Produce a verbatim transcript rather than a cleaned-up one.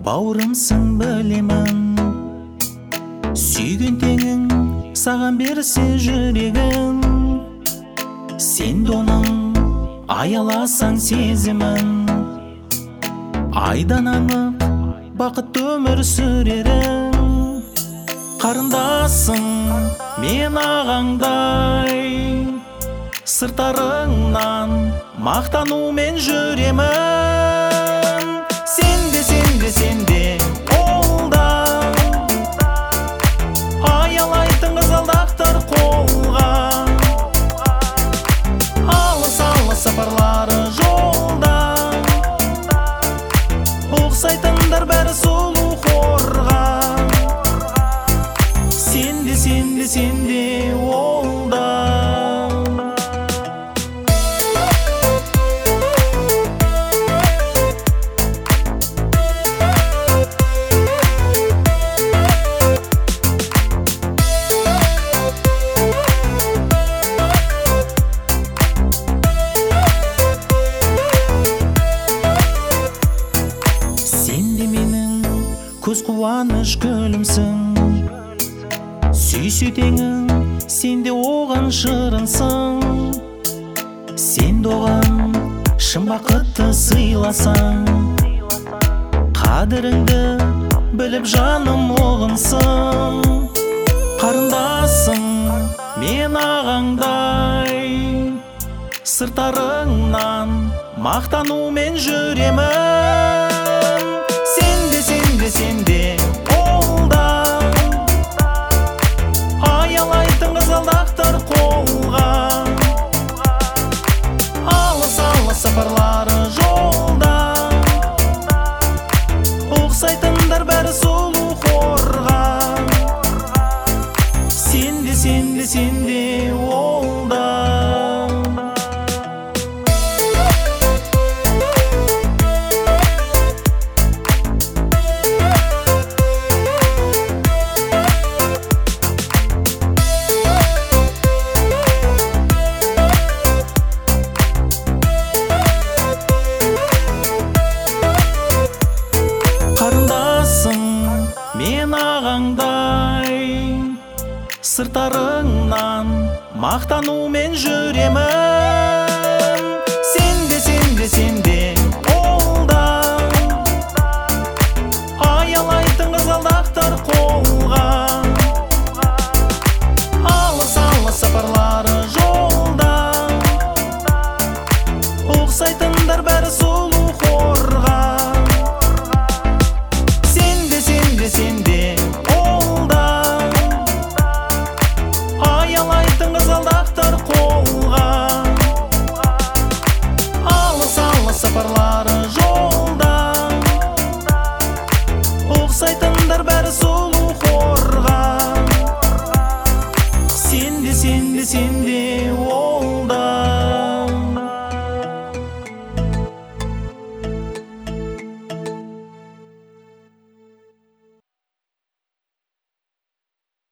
бауырымсың білемін, сүйген теңің саған берсе жүрегін, сен де оның аяласаң сезімін, айдан анық бақытты өмір сүрерің. Қарындасың мен ағаңдай, сыртарыңнан мақтанумен жүремін. Сенде, сенде, сенде қолда, аялайтын қызғалдақтар қолға, алыс алыс сапарлары жолда, ұқсайтындар бәрі сұлу хорға. Сенде, сенде, сенде олда. Сенде менің көз қуаныш гүлімсің, сүйсе теңің сенде оған шырынсың, сенде оған шын бақытты сыйласаң, қадіріңді біліп жаным ұғынсың. Қарындасың мен ағаңдай, сыртарыңнан мақтанумен жүремін. Сенде, сенде, сенде қолда, аялайтын қызғалдақтар қолға, алыс алыс сапарлары жолда, ұқсайтындар бәрі сұлу хорға. Сенде, сенде, сенде олда. Мен ағаңдай, сыртарыңнан мақтанумен жүремін. Сенде, сенде, сенде қолда, аялайтын қызғалдақтар қолға, алыс алыс сапарлары жолда, ұқсайтындар бәрі сұлу хорға. Сенде қолда, аялайтын қызғалдақтар қолға, алыс алыс сапарлары жолда, ұқсайтындар бәрі сұлу хорға. Сенде, сенде, сенде ол.